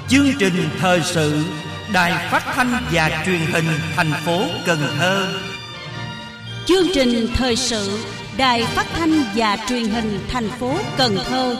Chương trình thời sự Đài Phát thanh và Truyền hình thành phố Cần Thơ. Chương trình thời sự Đài Phát thanh và Truyền hình thành phố Cần Thơ.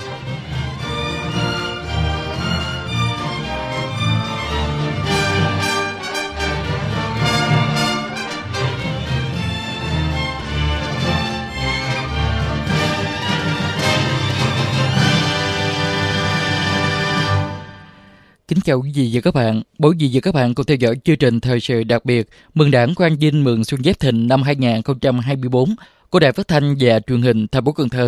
Kính chào quý vị và các bạn. Mời quý vị và các bạn cùng theo dõi chương trình thời sự đặc biệt mừng Đảng Quang Vinh mừng Xuân Giáp Thìn năm 2024 của Đài Phát thanh và Truyền hình thành phố Cần Thơ.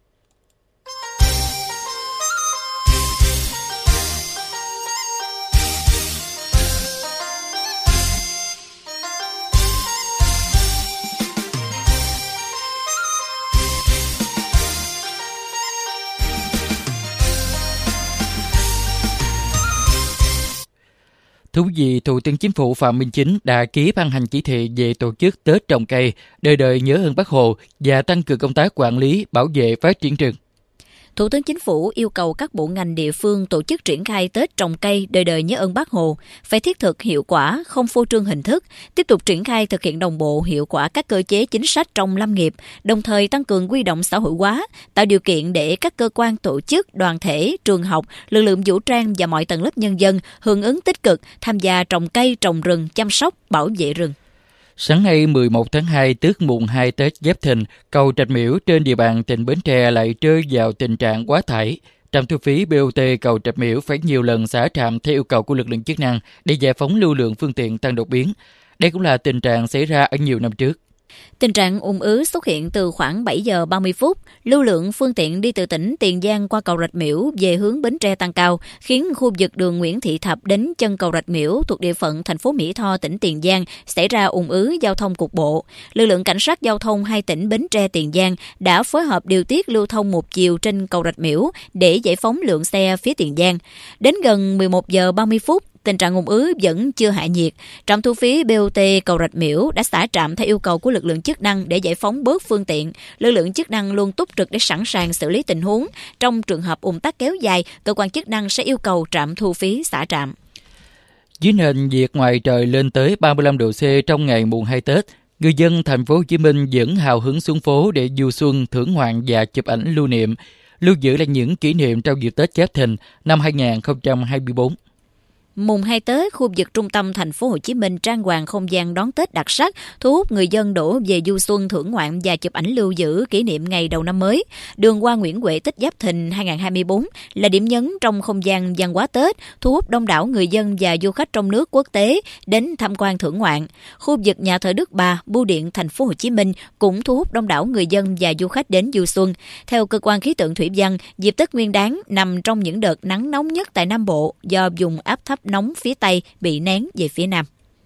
Thưa quý vị, Thủ tướng Chính phủ Phạm Minh Chính đã ký ban hành chỉ thị về tổ chức Tết trồng cây, đời đời nhớ ơn Bác Hồ và tăng cường công tác quản lý, bảo vệ phát triển rừng. Thủ tướng Chính phủ yêu cầu các bộ ngành địa phương tổ chức triển khai Tết trồng cây đời đời nhớ ơn Bác Hồ, phải thiết thực hiệu quả, không phô trương hình thức, tiếp tục triển khai thực hiện đồng bộ hiệu quả các cơ chế chính sách trong lâm nghiệp, đồng thời tăng cường huy động xã hội hóa, tạo điều kiện để các cơ quan tổ chức, đoàn thể, trường học, lực lượng vũ trang và mọi tầng lớp nhân dân hưởng ứng tích cực, tham gia trồng cây, trồng rừng, chăm sóc, bảo vệ rừng. Sáng nay 11 tháng 2 tức mùng 2 Tết Giáp Thìn, cầu Trạch Miễu trên địa bàn tỉnh Bến Tre lại rơi vào tình trạng quá tải. Trạm thu phí BOT cầu Trạch Miễu phải nhiều lần xả trạm theo yêu cầu của lực lượng chức năng để giải phóng lưu lượng phương tiện tăng đột biến. Đây cũng là tình trạng xảy ra ở nhiều năm trước. Tình trạng ùn ứ xuất hiện từ khoảng 7 giờ 30 phút, lưu lượng phương tiện đi từ tỉnh Tiền Giang qua cầu Rạch Miễu về hướng Bến Tre tăng cao, khiến khu vực đường Nguyễn Thị Thập đến chân cầu Rạch Miễu thuộc địa phận thành phố Mỹ Tho, tỉnh Tiền Giang xảy ra ùn ứ giao thông cục bộ. Lực lượng cảnh sát giao thông hai tỉnh Bến Tre, Tiền Giang đã phối hợp điều tiết lưu thông một chiều trên cầu Rạch Miễu để giải phóng lượng xe phía Tiền Giang. Đến gần 11 giờ 30 phút, tình trạng ùn ứ vẫn chưa hạ nhiệt. Trạm thu phí BOT cầu Rạch Miễu đã xả trạm theo yêu cầu của lực lượng chức năng để giải phóng bớt phương tiện. Lực lượng chức năng luôn túc trực để sẵn sàng xử lý tình huống. Trong trường hợp ùn tắc kéo dài, cơ quan chức năng sẽ yêu cầu trạm thu phí xả trạm. Dưới nền nhiệt ngoài trời lên tới 35 độ C trong ngày mùng 2 Tết, người dân thành phố Hồ Chí Minh vẫn hào hứng xuống phố để du xuân, thưởng ngoạn và chụp ảnh lưu niệm, lưu giữ lại những kỷ niệm trong dịp Tết Giáp Thìn năm 2024. Mùng 2 Tết, khu vực trung tâm thành phố Hồ Chí Minh trang hoàng không gian đón Tết đặc sắc, thu hút người dân đổ về du xuân, thưởng ngoạn và chụp ảnh lưu giữ kỷ niệm ngày đầu năm mới. Đường Hoa Nguyễn Huệ Tết Giáp Thìn 2024 là điểm nhấn trong không gian văn hóa Tết, thu hút đông đảo người dân và du khách trong nước, quốc tế đến tham quan thưởng ngoạn. Khu vực nhà thờ Đức Bà, Bưu điện thành phố Hồ Chí Minh cũng thu hút đông đảo người dân và du khách đến du xuân. Theo cơ quan khí tượng thủy văn, dịp Tết Nguyên Đán nằm trong những đợt nắng nóng nhất tại Nam Bộ do vùng áp thấp nóng phía Tây bị nén về phía Nam.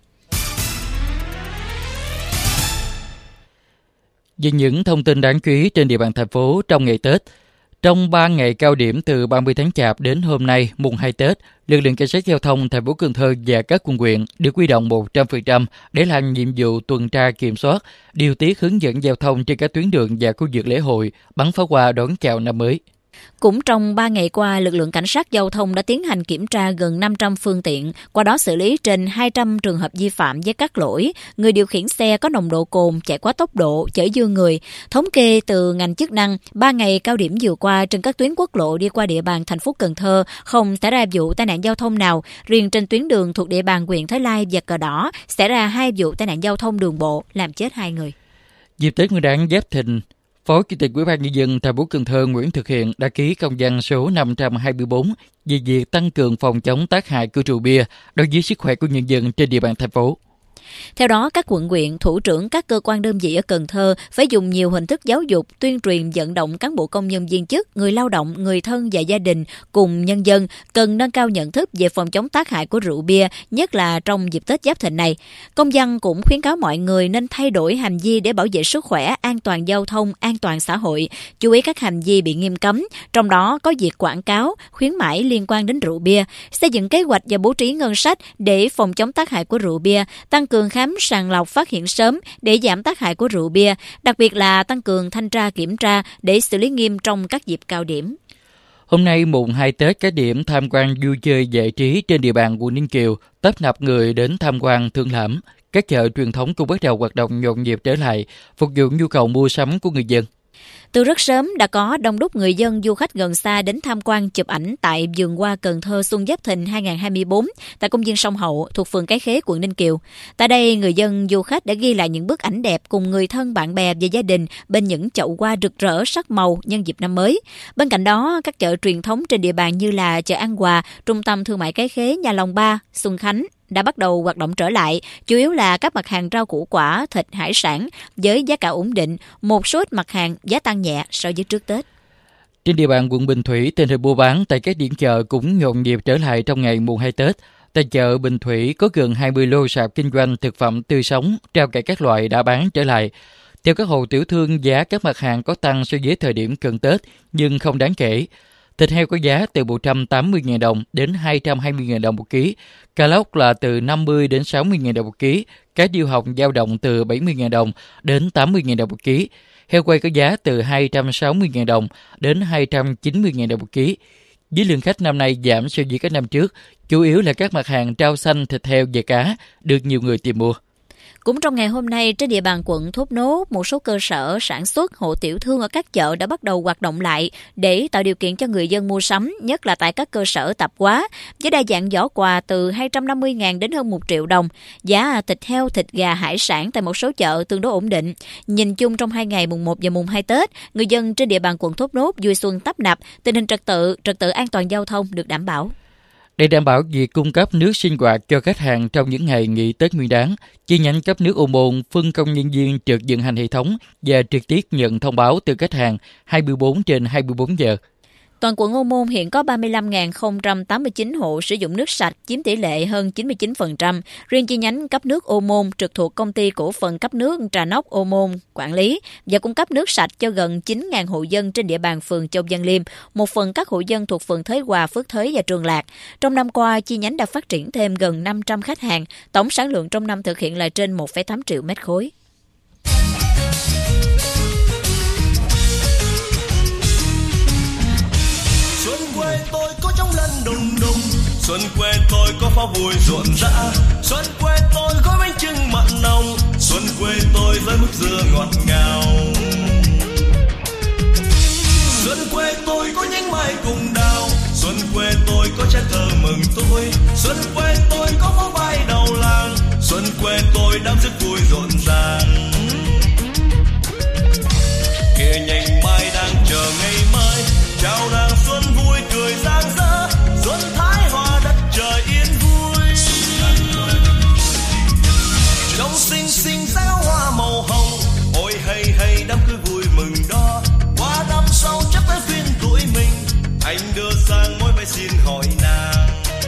Về những thông tin đáng chú ý trên địa bàn thành phố trong ngày Tết, trong 3 ngày cao điểm từ 30 tháng Chạp đến hôm nay mùng 2 Tết, lực lượng cảnh sát giao thông thành phố Cần Thơ và các quận huyện được huy động 100% để làm nhiệm vụ tuần tra kiểm soát, điều tiết hướng dẫn giao thông trên các tuyến đường và khu vực lễ hội, bắn pháo hoa đón chào năm mới. Cũng trong 3 ngày qua, lực lượng cảnh sát giao thông đã tiến hành kiểm tra gần 500 phương tiện, qua đó xử lý trên 200 trường hợp vi phạm với các lỗi người điều khiển xe có nồng độ cồn, chạy quá tốc độ, chở dư người. Thống kê từ ngành chức năng, 3 ngày cao điểm vừa qua trên các tuyến quốc lộ đi qua địa bàn thành phố Cần Thơ không xảy ra vụ tai nạn giao thông nào. Riêng trên tuyến đường thuộc địa bàn huyện Thới Lai và Cờ Đỏ xảy ra 2 vụ tai nạn giao thông đường bộ, làm chết 2 người. Dịp Tết Nguyên Đán Giáp Thìn, Phó Chủ tịch Ủy ban Nhân dân thành phố Cần Thơ Nguyễn Thực Hiện đã ký công văn số 524 về việc tăng cường phòng chống tác hại của rượu bia đối với sức khỏe của nhân dân trên địa bàn thành phố. Theo đó, các quận huyện, thủ trưởng các cơ quan đơn vị ở Cần Thơ phải dùng nhiều hình thức giáo dục, tuyên truyền vận động cán bộ công nhân viên chức, người lao động, người thân và gia đình cùng nhân dân cần nâng cao nhận thức về phòng chống tác hại của rượu bia, nhất là trong dịp Tết Giáp Thìn này. Công văn cũng khuyến cáo mọi người nên thay đổi hành vi để bảo vệ sức khỏe, an toàn giao thông, an toàn xã hội, chú ý các hành vi bị nghiêm cấm, trong đó có việc quảng cáo, khuyến mãi liên quan đến rượu bia, xây dựng kế hoạch và bố trí ngân sách để phòng chống tác hại của rượu bia, tăng cường khám sàng lọc phát hiện sớm để giảm tác hại của rượu bia, đặc biệt là tăng cường thanh tra kiểm tra để xử lý nghiêm trong các dịp cao điểm. Hôm nay mùng 2 Tết, các điểm tham quan vui chơi giải trí trên địa bàn quận Ninh Kiều tấp nập người đến tham quan thưởng lãm. Các chợ truyền thống cũng bắt đầu hoạt động nhộn nhịp trở lại, phục vụ nhu cầu mua sắm của người dân. Từ rất sớm đã có đông đúc người dân du khách gần xa đến tham quan chụp ảnh tại vườn hoa Cần Thơ Xuân Giáp Thìn 2024 tại công viên Sông Hậu thuộc phường Cái Khế, quận Ninh Kiều. Tại đây, người dân du khách đã ghi lại những bức ảnh đẹp cùng người thân, bạn bè và gia đình bên những chậu hoa rực rỡ sắc màu nhân dịp năm mới. Bên cạnh đó, các chợ truyền thống trên địa bàn như là chợ An Hòa, Trung tâm Thương mại Cái Khế, Nhà Lòng 3, Xuân Khánh đã bắt đầu hoạt động trở lại, chủ yếu là các mặt hàng rau củ quả, thịt, hải sản với giá cả ổn định, một số ít mặt hàng giá tăng nhẹ so với trước Tết. Trên địa bàn quận Bình Thủy, tình hình mua bán tại các điểm chợ cũng nhộn nhịp trở lại trong ngày mùng 2 Tết. Tại chợ Bình Thủy có gần 20 lô sạp kinh doanh thực phẩm tươi sống, rau cải các loại đã bán trở lại. Theo các hộ tiểu thương, giá các mặt hàng có tăng so với thời điểm cận Tết nhưng không đáng kể. Thịt heo có giá từ 180.000 đồng đến 220.000 đồng một ký, cà lóc là từ 50 đến 60.000 đồng một ký, cá điêu hồng dao động từ 70.000 đồng đến 80.000 đồng một ký, heo quay có giá từ 260.000 đồng đến 290.000 đồng một ký. Với lượng khách năm nay giảm so với các năm trước, chủ yếu là các mặt hàng rau xanh, thịt heo và cá được nhiều người tìm mua. Cũng trong ngày hôm nay, trên địa bàn quận Thốt Nốt, một số cơ sở sản xuất, hộ tiểu thương ở các chợ đã bắt đầu hoạt động lại để tạo điều kiện cho người dân mua sắm, nhất là tại các cơ sở tạp hóa, với đa dạng giỏ quà từ 250.000 đến hơn 1 triệu đồng. Giá thịt heo, thịt gà, hải sản tại một số chợ tương đối ổn định. Nhìn chung trong 2 ngày mùng 1 và mùng 2 Tết, người dân trên địa bàn quận Thốt Nốt vui xuân tấp nập, tình hình trật tự an toàn giao thông được đảm bảo. Để đảm bảo việc cung cấp nước sinh hoạt cho khách hàng trong những ngày nghỉ Tết Nguyên đán, chi nhánh cấp nước Ô Môn phân công nhân viên trực vận hành hệ thống và trực tiếp nhận thông báo từ khách hàng 24/24 giờ. Toàn quận Ô Môn hiện có 35.089 hộ sử dụng nước sạch, chiếm tỷ lệ hơn 99%. Riêng chi nhánh cấp nước Ô Môn trực thuộc Công ty Cổ phần Cấp nước Trà Nóc Ô Môn quản lý và cung cấp nước sạch cho gần 9.000 hộ dân trên địa bàn phường Châu Văn Liêm, một phần các hộ dân thuộc phường Thới Hòa, Phước Thới và Trường Lạc. Trong năm qua, chi nhánh đã phát triển thêm gần 500 khách hàng, tổng sản lượng trong năm thực hiện là trên 1,8 triệu mét khối. Quê tôi có trống lên đùng đùng, xuân quê tôi có pháo vui rộn rã, xuân quê tôi gói bánh chưng mặn nồng, xuân quê tôi với mứt dừa ngọt ngào. Xuân quê tôi có nhánh mai cùng đào, xuân quê tôi có trái thơ mừng tôi, xuân quê tôi có pháo vai đầu làng, xuân quê tôi đám rất vui rộn ràng. Kìa nhành mai đang chờ ngày mai, chào nàng xuân vui cười rạng rỡ, xuân thái hòa đất trời yên vui. Trong xinh xinh giao hoa màu hồng, ôi hay hay đám cưới vui mừng đó. Qua năm sau chắc tới phiên tuổi mình, anh đưa sang mối bay xin hỏi nàng.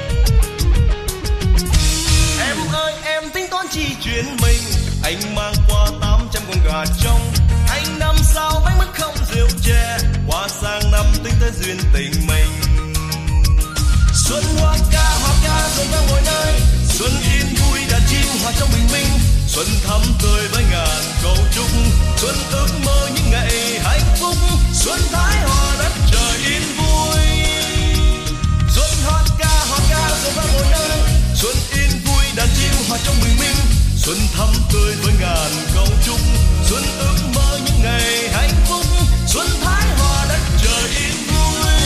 Em ơi em tính toán chi chuyến mình, anh mang qua 800 con gà trống. Anh năm sau bánh mứt không rượu chè, qua sang năm tính tới duyên tình mình. Xuân hoa ca xuân vang mọi nơi, xuân yên vui đàn chim hòa trong bình minh, xuân thắm tươi với ngàn câu chúc, xuân ước mơ những ngày hạnh phúc, xuân thái hòa đất trời yên vui. Xuân hoa ca xuân vang mọi nơi, xuân yên vui đàn chim hòa trong bình minh, xuân thắm tươi với ngàn câu chúc, xuân ước mơ những ngày hạnh phúc, xuân thái hòa đất trời yên vui.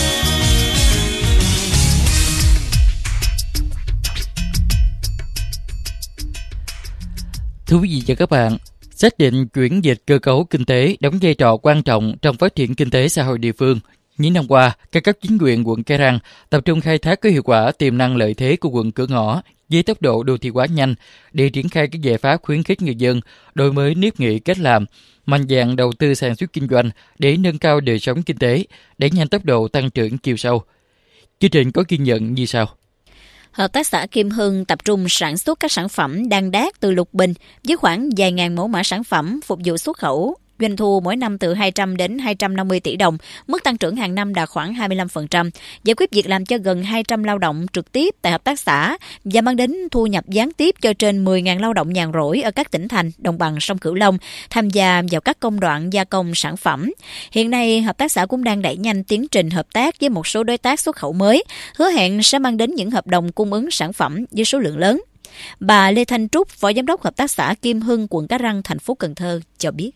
Thưa quý vị và các bạn, xác định chuyển dịch cơ cấu kinh tế đóng vai trò quan trọng trong phát triển kinh tế xã hội địa phương. Những năm qua, các cấp chính quyền quận Cái Răng tập trung khai thác có hiệu quả tiềm năng lợi thế của quận Cửa Ngõ với tốc độ đô thị hóa nhanh để triển khai các giải pháp khuyến khích người dân đổi mới nếp nghĩ cách làm, mạnh dạn đầu tư sản xuất kinh doanh để nâng cao đời sống kinh tế, đẩy nhanh tốc độ tăng trưởng chiều sâu. Chương trình có ghi nhận như sau. Hợp tác xã Kim Hưng tập trung sản xuất các sản phẩm đan đát từ lục bình với khoảng vài ngàn mẫu mã sản phẩm phục vụ xuất khẩu. doanh thu mỗi năm từ 200 đến 250 tỷ đồng, mức tăng trưởng hàng năm đạt khoảng 25%, giải quyết việc làm cho gần 200 lao động trực tiếp tại hợp tác xã và mang đến thu nhập gián tiếp cho trên 10.000 lao động nhàn rỗi ở các tỉnh thành đồng bằng sông Cửu Long tham gia vào các công đoạn gia công sản phẩm. Hiện nay, hợp tác xã cũng đang đẩy nhanh tiến trình hợp tác với một số đối tác xuất khẩu mới, hứa hẹn sẽ mang đến những hợp đồng cung ứng sản phẩm với số lượng lớn. Bà Lê Thanh Trúc, Phó Giám đốc Hợp tác xã Kim Hưng, quận Cái Răng, thành phố Cần Thơ cho biết.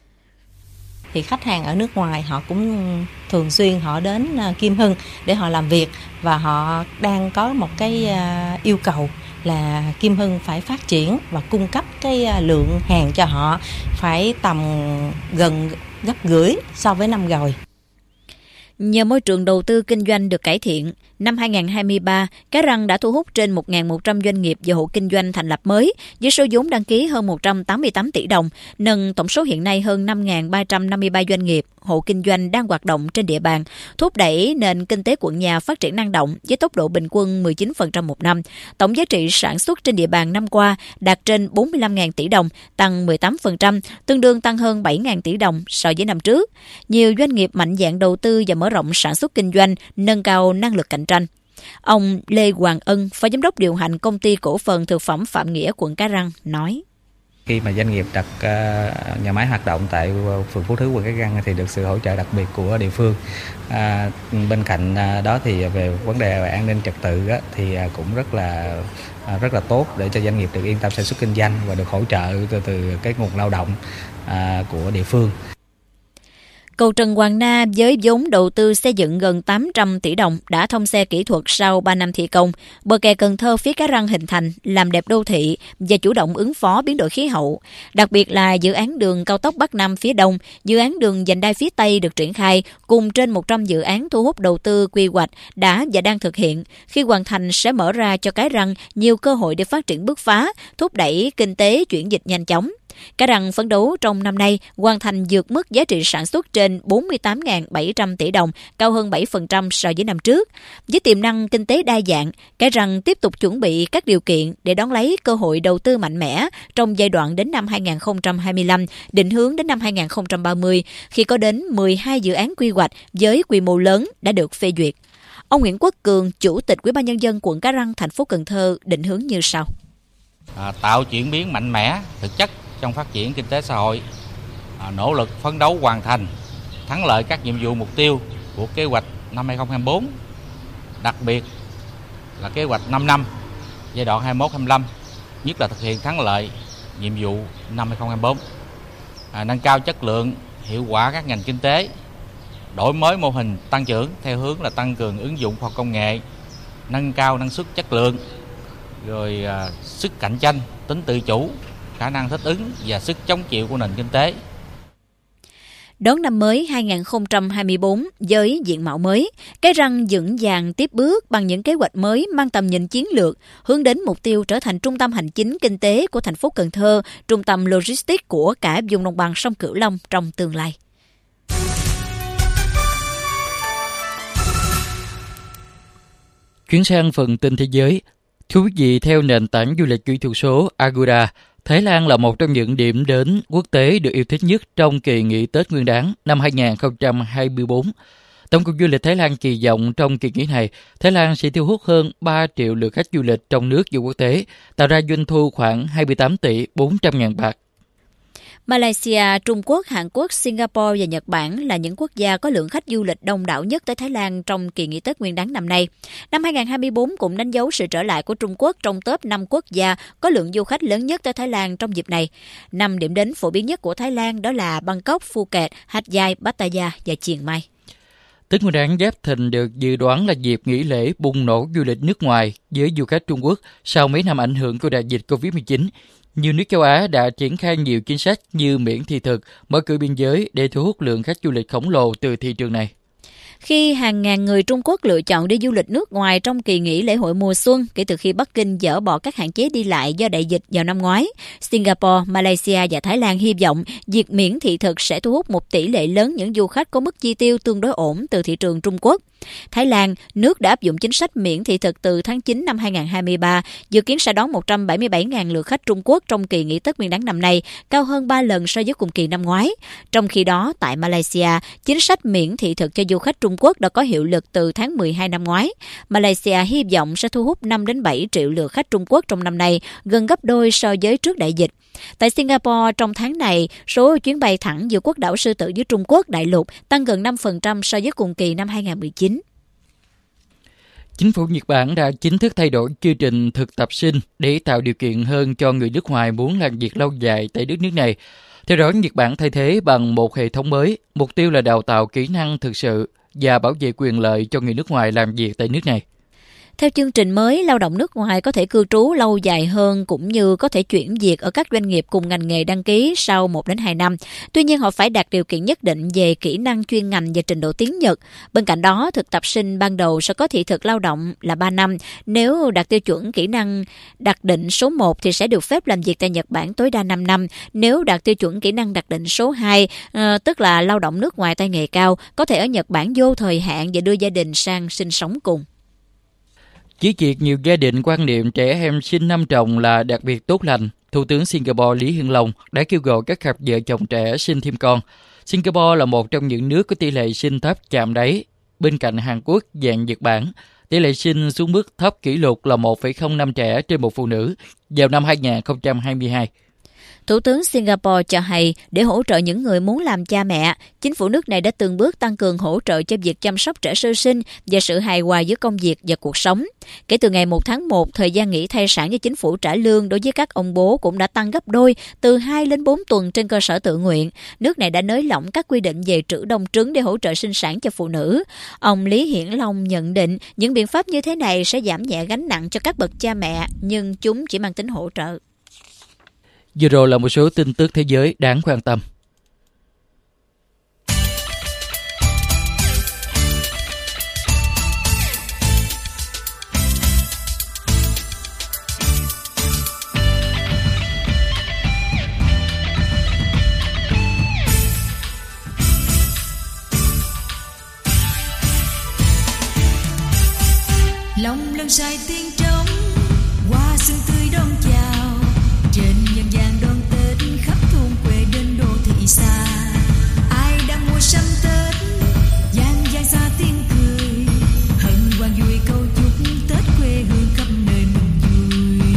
Thì khách hàng ở nước ngoài họ cũng thường xuyên họ đến Kim Hưng để họ làm việc, và họ đang có một cái yêu cầu là Kim Hưng phải phát triển và cung cấp cái lượng hàng cho họ phải tầm gần gấp rưỡi so với năm rồi. Nhờ môi trường đầu tư kinh doanh được cải thiện, năm 2023, Cái Răng đã thu hút trên 1.100 doanh nghiệp và hộ kinh doanh thành lập mới, với số vốn đăng ký hơn 188 tỷ đồng, nâng tổng số hiện nay hơn 5.353 doanh nghiệp, hộ kinh doanh đang hoạt động trên địa bàn, thúc đẩy nền kinh tế quận nhà phát triển năng động với tốc độ bình quân 19% một năm. Tổng giá trị sản xuất trên địa bàn năm qua đạt trên 45.000 tỷ đồng, tăng 18%, tương đương tăng hơn 7.000 tỷ đồng so với năm trước. Nhiều doanh nghiệp mạnh dạn đầu tư và mở rộng sản xuất kinh doanh, nâng cao năng lực cạnh tranh. Ông Lê Hoàng Ân, Phó Giám đốc điều hành Công ty Cổ phần Thực phẩm Phạm Nghĩa, quận Cái Răng nói: Khi mà doanh nghiệp đặt nhà máy hoạt động tại phường Phú Thứ, quận Cái Răng thì được sự hỗ trợ đặc biệt của địa phương. Bên cạnh đó thì về vấn đề an ninh trật tự thì cũng rất là tốt để cho doanh nghiệp được yên tâm sản xuất kinh doanh và được hỗ trợ từ cái nguồn lao động của địa phương. Cầu Trần Hoàng Na với vốn đầu tư xây dựng gần 800 tỷ đồng đã thông xe kỹ thuật sau 3 năm thi công. Bờ kè Cần Thơ phía Cái Răng hình thành, làm đẹp đô thị và chủ động ứng phó biến đổi khí hậu. Đặc biệt là dự án đường cao tốc Bắc Nam phía Đông, dự án đường vành đai phía Tây được triển khai, cùng trên 100 dự án thu hút đầu tư quy hoạch đã và đang thực hiện. Khi hoàn thành sẽ mở ra cho Cái Răng nhiều cơ hội để phát triển bứt phá, thúc đẩy kinh tế chuyển dịch nhanh chóng. Cái Răng phấn đấu trong năm nay hoàn thành vượt mức giá trị sản xuất trên 48.700 tỷ đồng, cao hơn 7% so với năm trước. Với tiềm năng kinh tế đa dạng, Cái Răng tiếp tục chuẩn bị các điều kiện để đón lấy cơ hội đầu tư mạnh mẽ trong giai đoạn đến năm 2025, định hướng đến năm 2030, khi có đến 12 dự án quy hoạch với quy mô lớn đã được phê duyệt. Ông Nguyễn Quốc Cường, Chủ tịch Ủy ban Nhân dân quận Cái Răng, thành phố Cần Thơ định hướng như sau: tạo chuyển biến mạnh mẽ, thực chất trong phát triển kinh tế xã hội, nỗ lực phấn đấu hoàn thành thắng lợi các nhiệm vụ mục tiêu của kế hoạch năm 2024, đặc biệt là kế hoạch 5 năm giai đoạn 21-25, nhất là thực hiện thắng lợi nhiệm vụ năm 2024, nâng cao chất lượng, hiệu quả các ngành kinh tế, đổi mới mô hình tăng trưởng theo hướng là tăng cường ứng dụng khoa học công nghệ, nâng cao năng suất chất lượng, rồi sức cạnh tranh, tính tự chủ, khả năng thích ứng và sức chống chịu của nền kinh tế. Đón năm mới 2024 với diện mạo mới, Cái Răng vững vàng tiếp bước bằng những kế hoạch mới mang tầm nhìn chiến lược, hướng đến mục tiêu trở thành trung tâm hành chính kinh tế của thành phố Cần Thơ, trung tâm logistics của cả vùng đồng bằng sông Cửu Long trong tương lai. Chuyển sang phần tin thế giới. Thưa quý vị, theo nền tảng du lịch kỹ thuật số Agoda, Thái Lan là một trong những điểm đến quốc tế được yêu thích nhất trong kỳ nghỉ Tết Nguyên đán năm 2024. Tổng cục Du lịch Thái Lan kỳ vọng trong kỳ nghỉ này, Thái Lan sẽ thu hút hơn 3 triệu lượt khách du lịch trong nước và quốc tế, tạo ra doanh thu khoảng 28 tỷ 400 ngàn bạc. Malaysia, Trung Quốc, Hàn Quốc, Singapore và Nhật Bản là những quốc gia có lượng khách du lịch đông đảo nhất tới Thái Lan trong kỳ nghỉ Tết Nguyên đán năm nay. Năm 2024 cũng đánh dấu sự trở lại của Trung Quốc trong top 5 quốc gia có lượng du khách lớn nhất tới Thái Lan trong dịp này. 5 điểm đến phổ biến nhất của Thái Lan đó là Bangkok, Phuket, Hat Yai, Pattaya và Chiang Mai. Tết Nguyên đán Giáp Thìn được dự đoán là dịp nghỉ lễ bùng nổ du lịch nước ngoài với du khách Trung Quốc sau mấy năm ảnh hưởng của đại dịch Covid-19. Nhiều nước châu Á đã triển khai nhiều chính sách như miễn thị thực, mở cửa biên giới để thu hút lượng khách du lịch khổng lồ từ thị trường này. Khi hàng ngàn người Trung Quốc lựa chọn đi du lịch nước ngoài trong kỳ nghỉ lễ hội mùa xuân kể từ khi Bắc Kinh dỡ bỏ các hạn chế đi lại do đại dịch vào năm ngoái, Singapore, Malaysia và Thái Lan hy vọng việc miễn thị thực sẽ thu hút một tỷ lệ lớn những du khách có mức chi tiêu tương đối ổn từ thị trường Trung Quốc. Thái Lan, nước đã áp dụng chính sách miễn thị thực từ tháng 9 năm 2023, dự kiến sẽ đón 177.000 lượt khách Trung Quốc trong kỳ nghỉ Tết Nguyên đán năm nay, cao hơn 3 lần so với cùng kỳ năm ngoái. Trong khi đó, tại Malaysia, chính sách miễn thị thực cho du khách Trung Quốc đã có hiệu lực từ tháng 12 năm ngoái. Malaysia hy vọng sẽ thu hút 5 đến 7 triệu lượt khách Trung Quốc trong năm nay, gần gấp đôi so với trước đại dịch. Tại Singapore, trong tháng này, số chuyến bay thẳng giữa quốc đảo Sư Tử với Trung Quốc đại lục tăng gần 5% so với cùng kỳ năm 2019. Chính phủ Nhật Bản đã chính thức thay đổi chương trình thực tập sinh để tạo điều kiện hơn cho người nước ngoài muốn làm việc lâu dài tại đất nước này. Theo đó, Nhật Bản thay thế bằng một hệ thống mới, mục tiêu là đào tạo kỹ năng thực sự và bảo vệ quyền lợi cho người nước ngoài làm việc tại nước này. Theo chương trình mới, lao động nước ngoài có thể cư trú lâu dài hơn cũng như có thể chuyển việc ở các doanh nghiệp cùng ngành nghề đăng ký sau 1 đến 2 năm. Tuy nhiên, họ phải đạt điều kiện nhất định về kỹ năng chuyên ngành và trình độ tiếng Nhật. Bên cạnh đó, thực tập sinh ban đầu sẽ có thị thực lao động là 3 năm. Nếu đạt tiêu chuẩn kỹ năng đặc định số 1 thì sẽ được phép làm việc tại Nhật Bản tối đa 5 năm. Nếu đạt tiêu chuẩn kỹ năng đặc định số 2, tức là lao động nước ngoài tay nghề cao, có thể ở Nhật Bản vô thời hạn và đưa gia đình sang sinh sống cùng. Chỉ triệt nhiều gia đình quan niệm trẻ em sinh năm chồng là đặc biệt tốt lành, Thủ tướng Singapore Lý Hiển Long đã kêu gọi các cặp vợ chồng trẻ sinh thêm con. Singapore là một trong những nước có tỷ lệ sinh thấp chạm đáy. Bên cạnh Hàn Quốc và Nhật Bản, tỷ lệ sinh xuống mức thấp kỷ lục là 1,05 trẻ trên một phụ nữ vào năm 2022. Thủ tướng Singapore cho hay để hỗ trợ những người muốn làm cha mẹ, chính phủ nước này đã từng bước tăng cường hỗ trợ cho việc chăm sóc trẻ sơ sinh và sự hài hòa giữa công việc và cuộc sống. Kể từ ngày 1 tháng 1, thời gian nghỉ thai sản do chính phủ trả lương đối với các ông bố cũng đã tăng gấp đôi, từ 2 đến 4 tuần trên cơ sở tự nguyện. Nước này đã nới lỏng các quy định về trữ đông trứng để hỗ trợ sinh sản cho phụ nữ. Ông Lý Hiển Long nhận định những biện pháp như thế này sẽ giảm nhẹ gánh nặng cho các bậc cha mẹ, nhưng chúng chỉ mang tính hỗ trợ. Vừa rồi là một số tin tức thế giới đáng quan tâm. Lòng lưng say tiếng trống, hoa sương tươi đón chào. Trên nhân gian đón Tết khắp thôn quê đến đô thị xa. Ai đang mua sắm Tết, gian gian xa tiếng cười. Hân hoan vui câu chúc Tết quê hương khắp nơi mừng vui.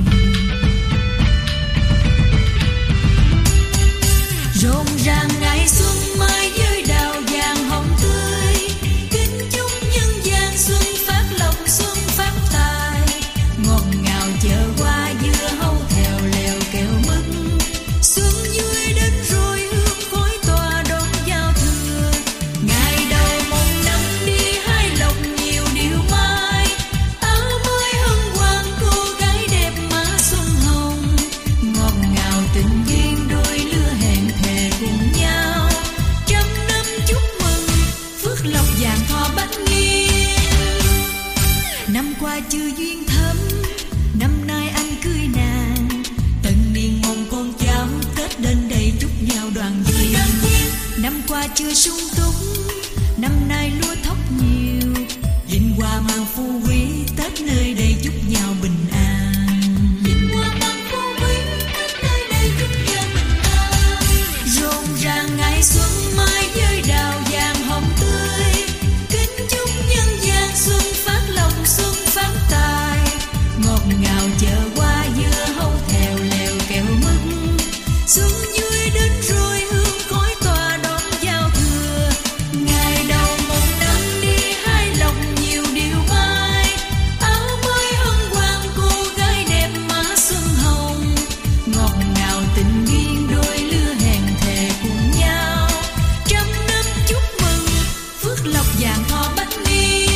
Rộn ràng ngày xuân mai với đào vàng hồng tươi. Kính chúc nhân gian xuân phát lộc xuân phát tài. Ngọt ngào chợ hoa dưa hấu theo lèo kẹo mứt. Xuân vui đến rồi hương khói tỏa đón giao thừa. Ngày đầu mùng năm đi hái lộc nhiều điều mai. Áo mới hân hoan cô gái đẹp má xuân hồng. Ngọt ngào tình duyên đôi lứa hẹn thề cùng nhau. Trăm năm chúc mừng phước lộc vàng thọ bách niên. Năm qua chưa duyên thắm, năm nay anh cưới nàng. Tận niên mong con cháu Tết đến đây chúc nhau đoàn viên. Năm qua chưa sung túc, năm nay lúa thóc nhiều. Vinh hoa mang phú quý, Tết nơi đây chúc nhau bình an. Vinh hoa mang phú quý, Tết nơi đây chúc nhau bình an. Rộn ràng ngày xuân mai với đào vàng hồng tươi. Kính chúc nhân gian xuân phát lộc xuân phát tài. Ngọt ngào chợ hoa dưa hấu theo lèo kẹo mứt. Xuân vui đến rồi hương khói tỏa đón giao thừa. Ngày đầu mùng năm đi hái lộc nhiều điều mai. Áo mới hân hoan cô gái đẹp má xuân hồng. Ngọt ngào tình duyên đôi lứa hẹn thề cùng nhau. Trăm năm chúc mừng phước lộc vàng thọ bách niên.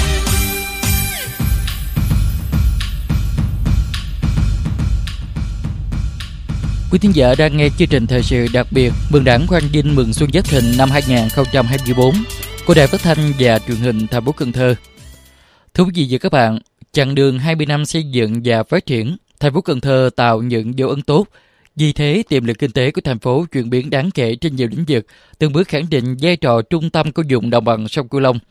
Quý thính giả đang nghe chương trình thời sự đặc biệt mừng Đảng Quang Vinh mừng Xuân Giáp Thìn năm 2024 của Đài Phát thanh và Truyền hình thành phố Cần Thơ. Thưa quý vị và các bạn, chặng đường 20 năm xây dựng và phát triển, thành phố Cần Thơ tạo những dấu ấn tốt. Vì thế, tiềm lực kinh tế của thành phố chuyển biến đáng kể trên nhiều lĩnh vực, từng bước khẳng định vai trò trung tâm của vùng đồng bằng sông Cửu Long.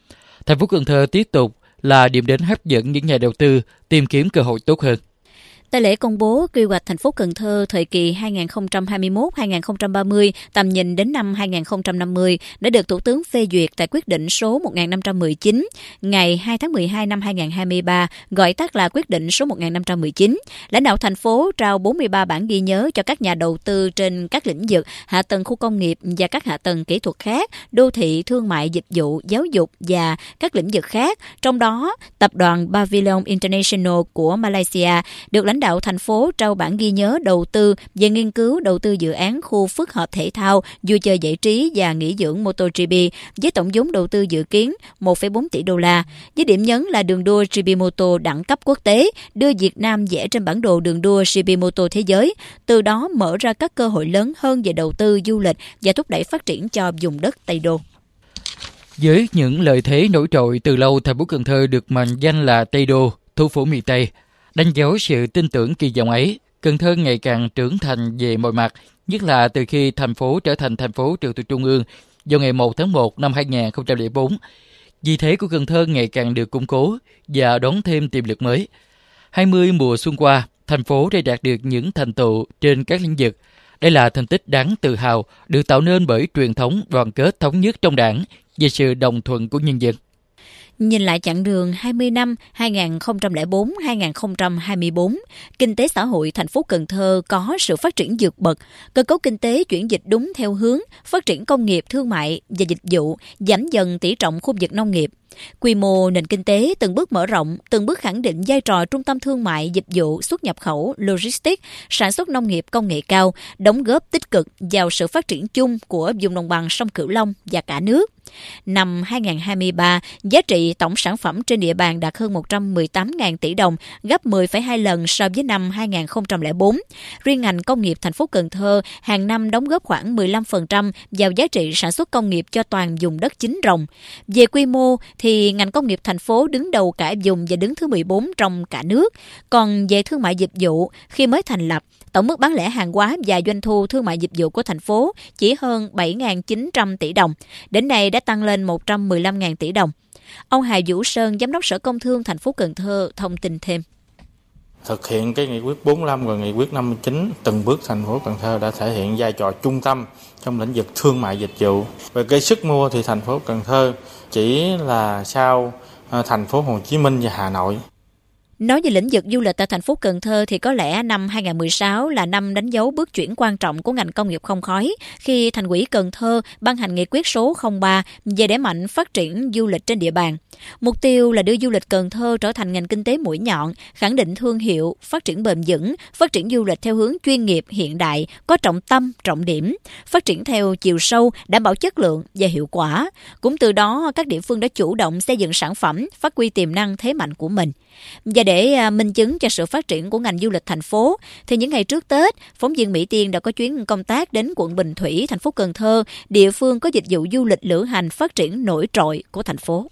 thành phố Cần Thơ tiếp tục là điểm đến hấp dẫn những nhà đầu tư tìm kiếm cơ hội tốt hơn. Tại lễ công bố quy hoạch thành phố Cần Thơ thời kỳ 2021-2030, tầm nhìn đến năm 2050 đã được Thủ tướng phê duyệt tại quyết định số 1519 ngày 2 tháng 12 năm 2023, gọi tắt là quyết định số 1519. Lãnh đạo thành phố trao 43 bản ghi nhớ cho các nhà đầu tư trên các lĩnh vực hạ tầng khu công nghiệp và các hạ tầng kỹ thuật khác, đô thị, thương mại, dịch vụ, giáo dục và các lĩnh vực khác. Trong đó, tập đoàn Pavilion International của Malaysia được lãnh đạo thành phố trao bản ghi nhớ đầu tư về nghiên cứu đầu tư dự án khu phức hợp thể thao, vui chơi giải trí và nghỉ dưỡng MotoGP với tổng vốn đầu tư dự kiến 1,4 tỷ đô la, với điểm nhấn là đường đua GP Moto đẳng cấp quốc tế, đưa Việt Nam vẽ trên bản đồ đường đua GP Moto thế giới, từ đó mở ra các cơ hội lớn hơn về đầu tư du lịch và thúc đẩy phát triển cho vùng đất Tây Đô. Với những lợi thế nổi trội từ lâu, thành phố Cần Thơ được mệnh danh là Tây Đô, thủ phủ miền Tây. Đánh dấu sự tin tưởng kỳ vọng ấy, Cần Thơ ngày càng trưởng thành về mọi mặt, nhất là từ khi thành phố trở thành thành phố trực thuộc Trung ương vào ngày 1 tháng 1 năm 2004. Vị thế của Cần Thơ ngày càng được củng cố và đón thêm tiềm lực mới. 20 mùa xuân qua, thành phố đã đạt được những thành tựu trên các lĩnh vực. Đây là thành tích đáng tự hào, được tạo nên bởi truyền thống đoàn kết thống nhất trong Đảng và sự đồng thuận của nhân dân. Nhìn lại chặng đường 20 năm 2004-2024, kinh tế xã hội thành phố Cần Thơ có sự phát triển vượt bậc, cơ cấu kinh tế chuyển dịch đúng theo hướng phát triển công nghiệp, thương mại và dịch vụ, giảm dần tỷ trọng khu vực nông nghiệp. Quy mô nền kinh tế từng bước mở rộng, từng bước khẳng định vai trò trung tâm thương mại, dịch vụ, xuất nhập khẩu, logistics, sản xuất nông nghiệp công nghệ cao, đóng góp tích cực vào sự phát triển chung của vùng đồng bằng sông Cửu Long và cả nước. Năm 2023, giá trị tổng sản phẩm trên địa bàn đạt hơn 118.000 tỷ đồng, gấp 10,2 lần so với năm 2004. Riêng ngành công nghiệp thành phố Cần Thơ hàng năm đóng góp khoảng 15% vào giá trị sản xuất công nghiệp cho toàn vùng đất chính rồng. Về quy mô thì ngành công nghiệp thành phố đứng đầu cả vùng và đứng thứ 14 trong cả nước. Còn về thương mại dịch vụ, khi mới thành lập, tổng mức bán lẻ hàng hóa và doanh thu thương mại dịch vụ của thành phố chỉ hơn 7.900 tỷ đồng. Đến nay đã tăng lên 115.000 tỷ đồng. Ông Hà Vũ Sơn, Giám đốc Sở Công Thương thành phố Cần Thơ thông tin thêm. Thực hiện cái nghị quyết 45 và nghị quyết 59, từng bước thành phố Cần Thơ đã thể hiện vai trò trung tâm trong lĩnh vực thương mại dịch vụ. Về cái sức mua thì thành phố Cần Thơ chỉ là sau thành phố Hồ Chí Minh và Hà Nội. Nói về lĩnh vực du lịch tại thành phố Cần Thơ thì có lẽ năm 2016 là năm đánh dấu bước chuyển quan trọng của ngành công nghiệp không khói khi Thành ủy Cần Thơ ban hành nghị quyết số 03 về đẩy mạnh phát triển du lịch trên địa bàn. Mục tiêu là đưa du lịch Cần Thơ trở thành ngành kinh tế mũi nhọn, khẳng định thương hiệu, phát triển bền vững, phát triển du lịch theo hướng chuyên nghiệp, hiện đại, có trọng tâm, trọng điểm, phát triển theo chiều sâu, đảm bảo chất lượng và hiệu quả. Cũng từ đó, các địa phương đã chủ động xây dựng sản phẩm, phát huy tiềm năng thế mạnh của mình. Và để minh chứng cho sự phát triển của ngành du lịch thành phố, thì những ngày trước Tết, phóng viên Mỹ Tiên đã có chuyến công tác đến quận Bình Thủy, thành phố Cần Thơ, địa phương có dịch vụ du lịch lữ hành phát triển nổi trội của thành phố.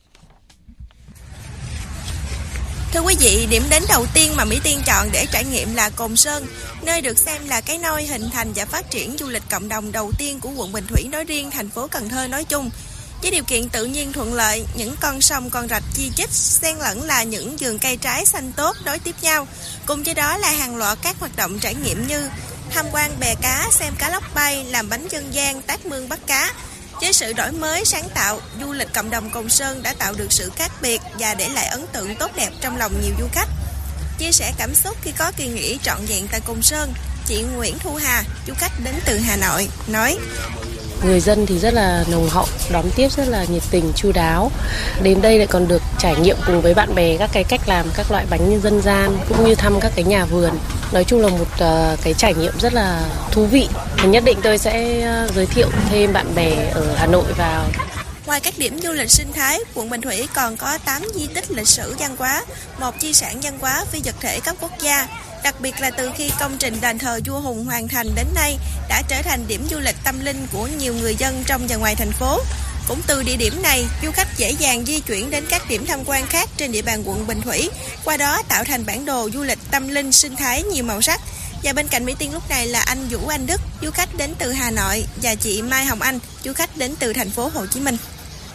Thưa quý vị, điểm đến đầu tiên mà Mỹ Tiên chọn để trải nghiệm là Cồn Sơn, nơi được xem là cái nôi hình thành và phát triển du lịch cộng đồng đầu tiên của quận Bình Thủy nói riêng, thành phố Cần Thơ nói chung. Với điều kiện tự nhiên thuận lợi, những con sông, con rạch chi chít xen lẫn là những vườn cây trái xanh tốt nối tiếp nhau. Cùng với đó là hàng loạt các hoạt động trải nghiệm như tham quan bè cá, xem cá lóc bay, làm bánh dân gian, tác mương bắt cá. Với sự đổi mới sáng tạo, du lịch cộng đồng Cồn Sơn đã tạo được sự khác biệt và để lại ấn tượng tốt đẹp trong lòng nhiều du khách. Chia sẻ cảm xúc khi có kỳ nghỉ trọn vẹn tại Cồn Sơn, chị Nguyễn Thu Hà, du khách đến từ Hà Nội, nói: Người dân thì rất là nồng hậu, đón tiếp rất là nhiệt tình, chu đáo. Đến đây lại còn được trải nghiệm cùng với bạn bè các cái cách làm các loại bánh dân gian, cũng như thăm các cái nhà vườn. Nói chung là một cái trải nghiệm rất là thú vị. Nhất định tôi sẽ giới thiệu thêm bạn bè ở Hà Nội vào. Ngoài các điểm du lịch sinh thái, quận Bình Thủy còn có 8 di tích lịch sử văn hóa, 1 di sản văn hóa phi vật thể cấp quốc gia. Đặc biệt là từ khi công trình đền thờ vua Hùng hoàn thành đến nay đã trở thành điểm du lịch tâm linh của nhiều người dân trong và ngoài thành phố. Cũng từ địa điểm này, du khách dễ dàng di chuyển đến các điểm tham quan khác trên địa bàn quận Bình Thủy, qua đó tạo thành bản đồ du lịch tâm linh sinh thái nhiều màu sắc. Và bên cạnh Mỹ Tiên lúc này là anh Vũ Anh Đức, du khách đến từ Hà Nội, và chị Mai Hồng Anh, du khách đến từ thành phố Hồ Chí Minh.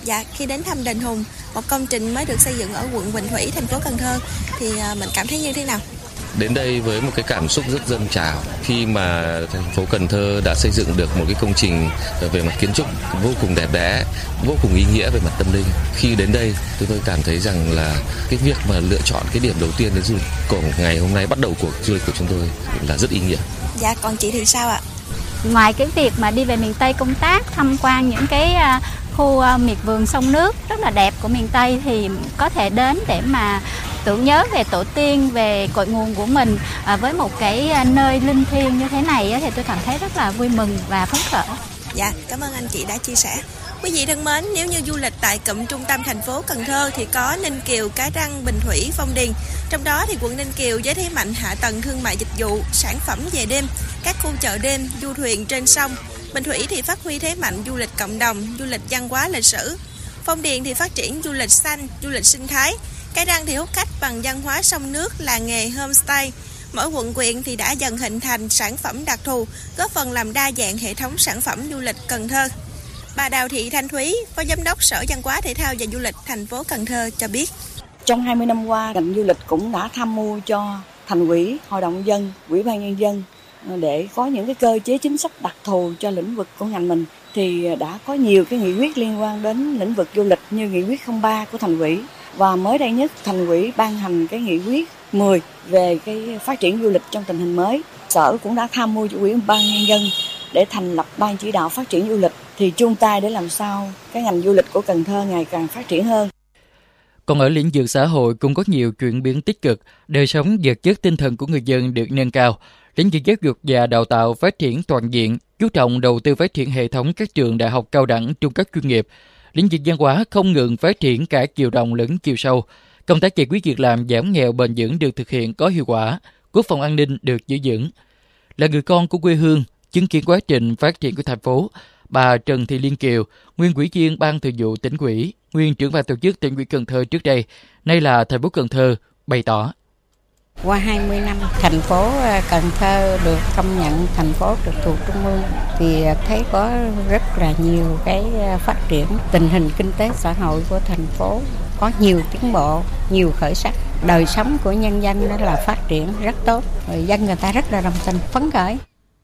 Dạ, khi đến thăm đền Hùng, một công trình mới được xây dựng ở quận Bình Thủy, thành phố Cần Thơ, thì mình cảm thấy như thế nào? Đến đây với một cái cảm xúc rất dâng trào khi mà thành phố Cần Thơ đã xây dựng được một cái công trình về mặt kiến trúc vô cùng đẹp đẽ, vô cùng ý nghĩa về mặt tâm linh. Khi đến đây, tôi cảm thấy rằng là cái việc mà lựa chọn cái điểm đầu tiên đến du lịch của ngày hôm nay, bắt đầu cuộc du lịch của chúng tôi là rất ý nghĩa. Dạ, còn chị thì sao ạ? Ngoài cái việc mà đi về miền Tây công tác, tham quan những cái khu miệt vườn sông nước rất là đẹp của miền Tây, thì có thể đến để mà tưởng nhớ về tổ tiên, về cội nguồn của mình với một cái nơi linh thiêng như thế này thì tôi cảm thấy rất là vui mừng và phấn khởi. Dạ, cảm ơn anh chị đã chia sẻ. Quý vị thân mến, nếu như du lịch tại cụm trung tâm thành phố Cần Thơ thì có Ninh Kiều, Cái Răng, Bình Thủy, Phong Điền. Trong đó thì quận Ninh Kiều với thế mạnh hạ tầng thương mại dịch vụ, sản phẩm về đêm, các khu chợ đêm, du thuyền trên sông. Bình Thủy thì phát huy thế mạnh du lịch cộng đồng, du lịch văn hóa lịch sử. Phong Điền thì phát triển du lịch xanh, du lịch sinh thái. Cái Răng thì hút khách bằng văn hóa sông nước, làng nghề, homestay. Mỗi quận huyện thì đã dần hình thành sản phẩm đặc thù, góp phần làm đa dạng hệ thống sản phẩm du lịch Cần Thơ. Bà Đào Thị Thanh Thúy, Phó Giám đốc Sở Văn hóa Thể thao và Du lịch thành phố Cần Thơ cho biết. Trong 20 năm qua, ngành du lịch cũng đã tham mưu cho Thành ủy, Hội đồng dân, Ủy ban nhân dân để có những cái cơ chế chính sách đặc thù cho lĩnh vực của ngành mình. Thì đã có nhiều cái nghị quyết liên quan đến lĩnh vực du lịch như nghị quyết 03 của Thành ủy. Và mới đây nhất, Thành ủy ban hành cái nghị quyết 10 về cái phát triển du lịch trong tình hình mới. Sở cũng đã tham mưu cho Ủy ban nhân dân để thành lập ban chỉ đạo phát triển du lịch, thì chung tay để làm sao cái ngành du lịch của Cần Thơ ngày càng phát triển hơn. Còn ở lĩnh vực xã hội cũng có nhiều chuyển biến tích cực, đời sống vật chất tinh thần của người dân được nâng cao. Lĩnh vực giáo dục và đào tạo phát triển toàn diện, chú trọng đầu tư phát triển hệ thống các trường đại học cao đẳng, trung cấp chuyên nghiệp. Lĩnh vực văn hóa không ngừng phát triển cả chiều rộng lẫn chiều sâu. Công tác giải quyết việc làm giảm nghèo bền vững được thực hiện có hiệu quả, quốc phòng an ninh được giữ vững. Là người con của quê hương, chứng kiến quá trình phát triển của thành phố, bà Trần Thị Liên Kiều, nguyên ủy viên Ban Thường vụ Tỉnh ủy, nguyên trưởng ban tổ chức Tỉnh ủy Cần Thơ trước đây, nay là thành phố Cần Thơ, bày tỏ. Qua 20 năm, thành phố Cần Thơ được công nhận thành phố trực thuộc Trung ương thì thấy có rất là nhiều cái phát triển. Tình hình kinh tế xã hội của thành phố có nhiều tiến bộ, nhiều khởi sắc. Đời sống của nhân dân đó là phát triển rất tốt. Dân người ta rất là đồng tình, phấn khởi.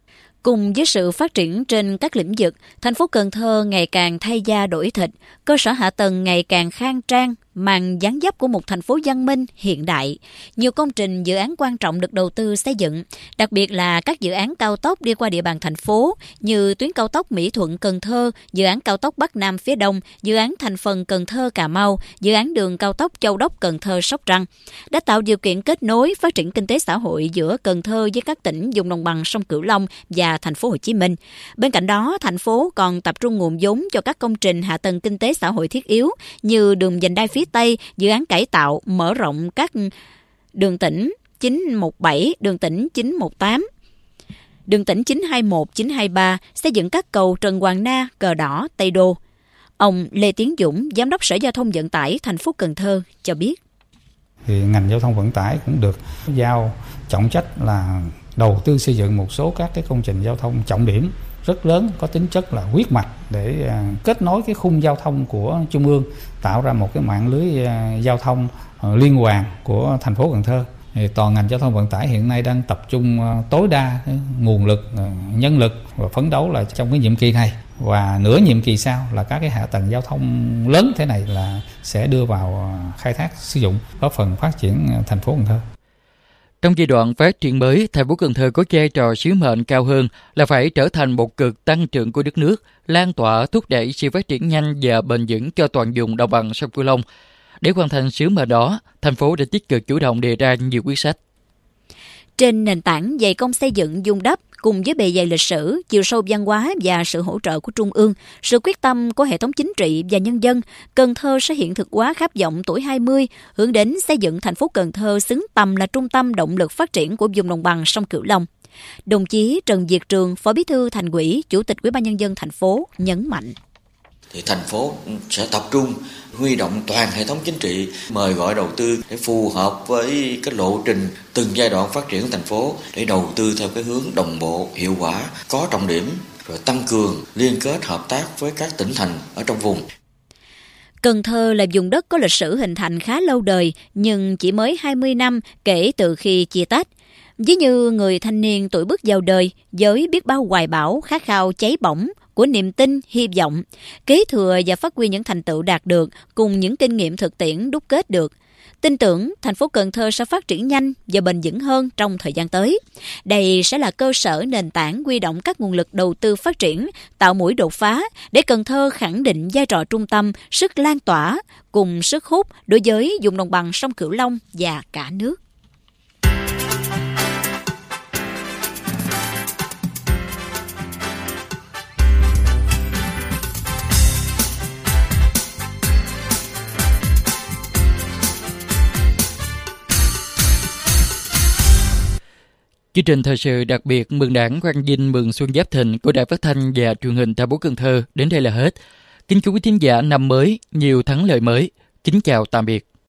Cùng với sự phát triển trên các lĩnh vực, thành phố Cần Thơ ngày càng thay da đổi thịt, cơ sở hạ tầng ngày càng khang trang, mang dáng dấp của một thành phố văn minh, hiện đại. Nhiều công trình, dự án quan trọng được đầu tư xây dựng, đặc biệt là các dự án cao tốc đi qua địa bàn thành phố như tuyến cao tốc Mỹ Thuận - Cần Thơ, dự án cao tốc Bắc Nam phía Đông, dự án thành phần Cần Thơ - Cà Mau, dự án đường cao tốc Châu Đốc - Cần Thơ - Sóc Trăng, đã tạo điều kiện kết nối phát triển kinh tế xã hội giữa Cần Thơ với các tỉnh vùng đồng bằng sông Cửu Long và thành phố Hồ Chí Minh. Bên cạnh đó, thành phố còn tập trung nguồn vốn cho các công trình hạ tầng kinh tế xã hội thiết yếu như đường vành đai phía Tây, dự án cải tạo, mở rộng các đường tỉnh 917, đường tỉnh 918, đường tỉnh 921, 923, xây dựng các cầu Trần Hoàng Na, Cờ Đỏ, Tây Đô. Ông Lê Tiến Dũng, Giám đốc Sở Giao thông Vận tải thành phố Cần Thơ cho biết. Thì ngành giao thông vận tải cũng được giao trọng trách là đầu tư xây dựng một số các cái công trình giao thông trọng điểm rất lớn, có tính chất là huyết mạch để kết nối cái khung giao thông của Trung ương, tạo ra một cái mạng lưới giao thông liên hoàn của thành phố Cần Thơ. Thì toàn ngành giao thông vận tải hiện nay đang tập trung tối đa nguồn lực, nhân lực và phấn đấu là trong cái nhiệm kỳ này và nửa nhiệm kỳ sau là các cái hạ tầng giao thông lớn thế này là sẽ đưa vào khai thác sử dụng, góp phần phát triển thành phố Cần Thơ. Trong giai đoạn phát triển mới, thành phố Cần Thơ có vai trò sứ mệnh cao hơn là phải trở thành một cực tăng trưởng của đất nước, lan tỏa thúc đẩy sự phát triển nhanh và bền vững cho toàn vùng đồng bằng sông Cửu Long. Để hoàn thành sứ mệnh đó, thành phố đã tích cực chủ động đề ra nhiều quyết sách. Trên nền tảng dày công xây dựng vun đắp, cùng với bề dày lịch sử, chiều sâu văn hóa và sự hỗ trợ của Trung ương, sự quyết tâm của hệ thống chính trị và nhân dân, Cần Thơ sẽ hiện thực hóa khát vọng tuổi 20, hướng đến xây dựng thành phố Cần Thơ xứng tầm là trung tâm động lực phát triển của vùng đồng bằng sông Cửu Long. Đồng chí Trần Việt Trường, Phó Bí thư Thành ủy, Chủ tịch Ủy ban nhân dân thành phố nhấn mạnh. Thì thành phố sẽ tập trung huy động toàn hệ thống chính trị, mời gọi đầu tư để phù hợp với cái lộ trình từng giai đoạn phát triển của thành phố để đầu tư theo cái hướng đồng bộ, hiệu quả, có trọng điểm, rồi tăng cường liên kết hợp tác với các tỉnh thành ở trong vùng. Cần Thơ là vùng đất có lịch sử hình thành khá lâu đời, nhưng chỉ mới 20 năm kể từ khi chia tách. Ví như người thanh niên tuổi bước vào đời, với biết bao hoài bão, khát khao cháy bỏng của niềm tin, hy vọng, kế thừa và phát huy những thành tựu đạt được cùng những kinh nghiệm thực tiễn đúc kết được. Tin tưởng thành phố Cần Thơ sẽ phát triển nhanh và bền vững hơn trong thời gian tới. Đây sẽ là cơ sở nền tảng huy động các nguồn lực đầu tư phát triển, tạo mũi đột phá để Cần Thơ khẳng định vai trò trung tâm, sức lan tỏa cùng sức hút đối với vùng đồng bằng sông Cửu Long và cả nước. Chương trình thời sự đặc biệt mừng Đảng Quang Vinh mừng Xuân Giáp Thìn của Đài Phát thanh và Truyền hình thành phố Cần Thơ đến đây là hết. Kính chúc quý thính giả năm mới nhiều thắng lợi mới. Kính chào tạm biệt.